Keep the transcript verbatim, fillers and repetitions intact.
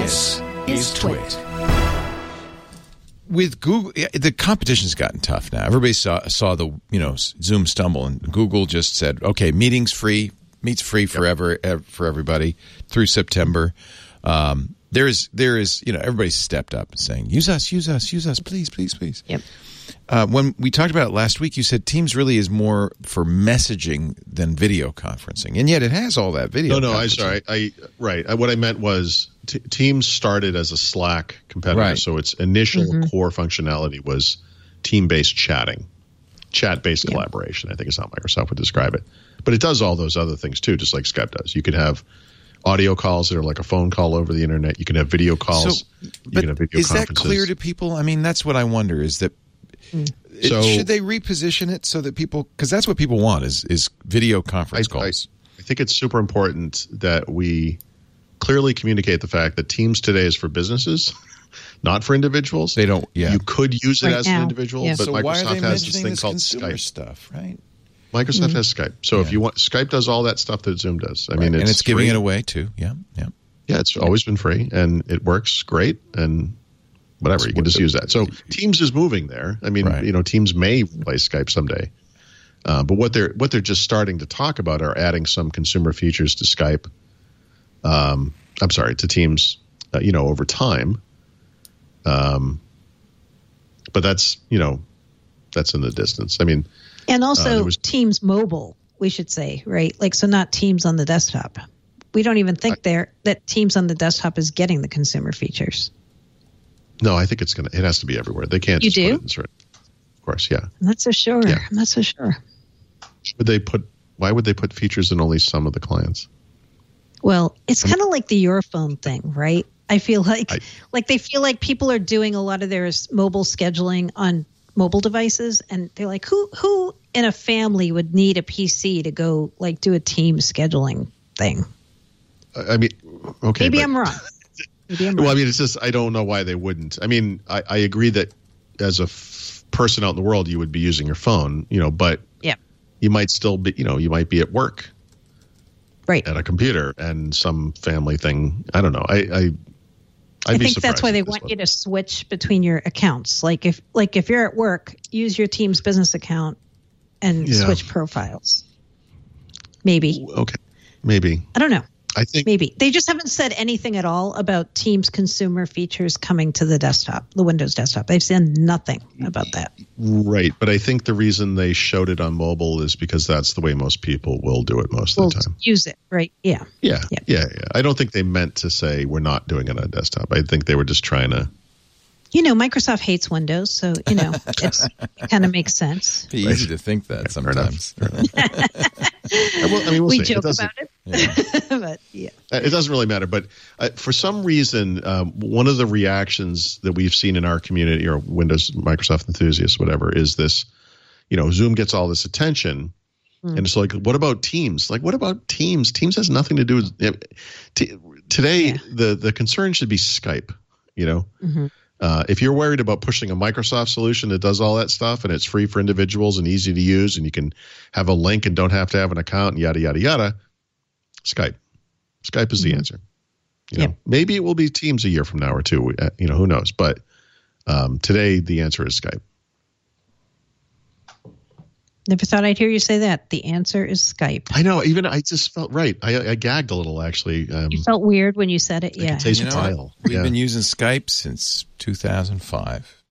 This is Twit. With Google, the competition's gotten tough now. Everybody saw saw the you know Zoom stumble, and Google just said, "Okay, meetings free, meets free forever ev- for everybody through September." Um, there is there is you know everybody's stepped up and saying, "Use us, use us, use us, please, please, please." Yep. Uh, when we talked about it last week, you said Teams really is more for messaging than video conferencing, and yet it has all that video. No, no, I'm sorry. I right. I, what I meant was t- Teams started as a Slack competitor, Right. so its initial Mm-hmm. core functionality was team-based chatting, chat-based Yeah. collaboration. I think is how Microsoft would describe it. But it does all those other things too, just like Skype does. You could have audio calls that are like a phone call over the internet. You can have video calls. So, you but can have video is that conferences. clear to people? I mean, that's what I wonder. Is that it- So- should they reposition it so that people, because that's what people want is is video conference I, calls. I, I think it's super important that we clearly communicate the fact that Teams today is for businesses, not for individuals. They don't. Yeah. You could use it Right as now, an individual, yeah. but so why are Microsoft they has this mentioning thing this called consumer Skype. stuff, right? Microsoft Mm-hmm. has Skype. So if Yeah. you want, Skype does all that stuff that Zoom does. I Right. mean, it's and it's giving free. it away too. Yeah, yeah. Yeah, it's always been free, and it works great. And whatever, you can just use that. So Teams is moving there. I mean, Right. you know, Teams may replace Skype someday. Uh, but what they're what they're just starting to talk about are adding some consumer features to Skype. Um, I'm sorry, to Teams. Uh, you know, over time. Um, but that's you know, that's in the distance. I mean, And Uh, also there was- Teams Mobile, we should say, right? Like, so not Teams on the desktop. We don't even think there that Teams on the desktop is getting the consumer features. no, I think it's gonna. It has to be everywhere. They can't. You just put do? it in certain, of course, yeah. I'm not so sure. Yeah. I'm not so sure. Would they put? Why would they put features in only some of the clients? Well, it's kind of like the Your Phone thing, right? I feel like I- like they feel like people are doing a lot of their s- mobile scheduling on mobile devices, and they're like, who who in a family would need a P C to go like do a team scheduling thing? I I mean, okay. Maybe but- I'm wrong. Maybe I'm Well, I wrong. mean, it's just I don't know why they wouldn't. I mean, I, I agree that as a f- person out in the world, you would be using your phone, you know, but Yeah. you might still be, you know, you might be at work Right. at a computer and some family thing. I don't know. I, I, I'd I be think that's surprised why if they this want was- you to switch between your accounts. Like if like if you're at work, use your Teams business account and Yeah. switch profiles. Maybe. Okay, maybe. I don't know. I think Maybe. They just haven't said anything at all about Teams consumer features coming to the desktop, the Windows desktop. They've said nothing about that. right, but I think the reason they showed it on mobile is because that's the way most people will do it most We'll of the time. use it, right? Yeah. Yeah, Yeah. yeah, yeah. I don't think they meant to say we're not doing it on desktop. I think they were just trying to. You know, Microsoft hates Windows, so, you know, it's, it kind of makes sense. It's easy to think that Fair enough. sometimes. I will- I mean, we'll we see. It joke doesn't- about it. But, yeah. It doesn't really matter, but uh, for some reason, um, one of the reactions that we've seen in our community, or Windows, Microsoft enthusiasts, whatever, is this: you know, Zoom gets all this attention, Mm. and it's like, what about Teams? Like, what about Teams? Teams has nothing to do with t- today. Yeah. The the concern should be Skype. You know, Mhm. uh, if you're worried about pushing a Microsoft solution that does all that stuff and it's free for individuals and easy to use, and you can have a link and don't have to have an account, and yada yada yada, Skype. Skype is the Mhm. answer. You know, Yeah. maybe it will be Teams a year from now or two. uh, You know, who knows? But um, today, the answer is Skype. Never thought I'd hear you say that. The answer is Skype. I know. Even I just felt right. I, I gagged a little actually. Um, You felt weird when you said it. I Yeah. could taste You know tile. what? We've Yeah. been using Skype since two thousand five.